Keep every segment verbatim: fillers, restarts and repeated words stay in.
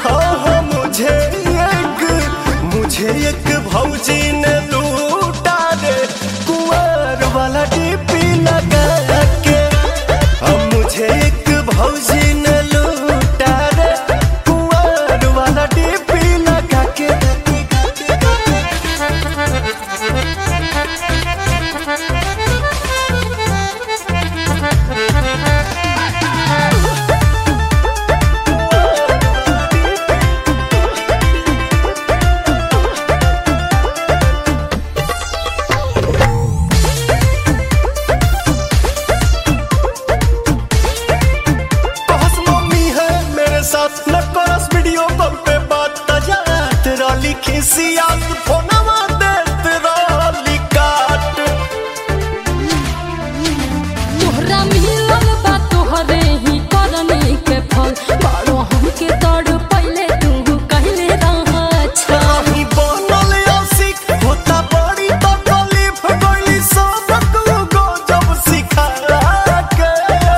हाँ हाँ मुझे एक मुझे एक भौजी ने लूटा रे कुंवर वाला डीपी लगा के। हाँ मुझे एक भौजी ने लूटा रे कुंवर वाला डीपी लगा के। न करस वीडियो कॉल पे बात तजात रॉली खिसियात फोनवा देत रॉली काट। तोहरा मिलल बा तोहरे ही करनी के फल बाड़ो हमके तड़ पहिले तू कहले रहा छा। राही बनल आशिक होता बड़ी तकलीफ गइली सब को जब सिखा के।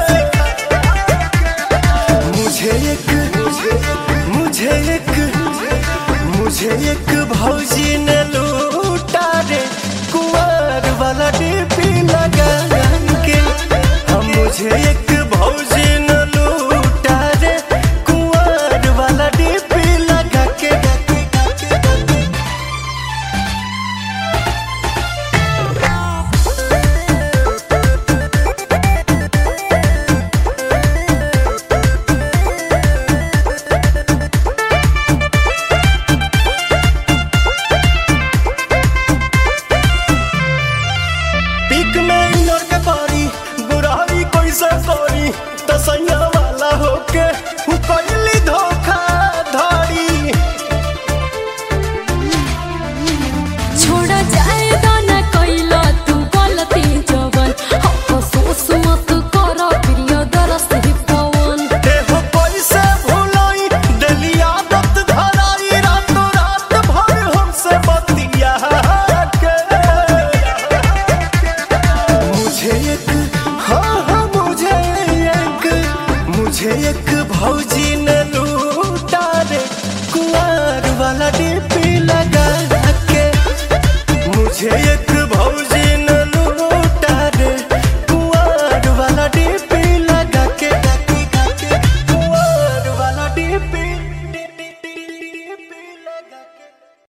मुझे एक मुझे एक मुझे एक भौजी ने लूटा रे कुंवर वाला डीपी लगा के। हम मुझे एक भौजी ने लूटा रे कुंवर वाला डीपी लगा के। पीक में इनर के पारी बुराई कैसे करी तसैया वाला होके कैली धोखा धड़ी। छोड़ जाए दाना कैला तू गलती जवन अफसोस मत कर प्रिय दरस ही पवन। देहो कैसे भुलाई दिली आदत धराई रातों रात भर हमसे बतिया के। मुझे एक हाँ हाँ मुझे एक मुझे एक भौजी ने लूटा रे कुंवर वाला डीपी लगा के। मुझे एक भौजी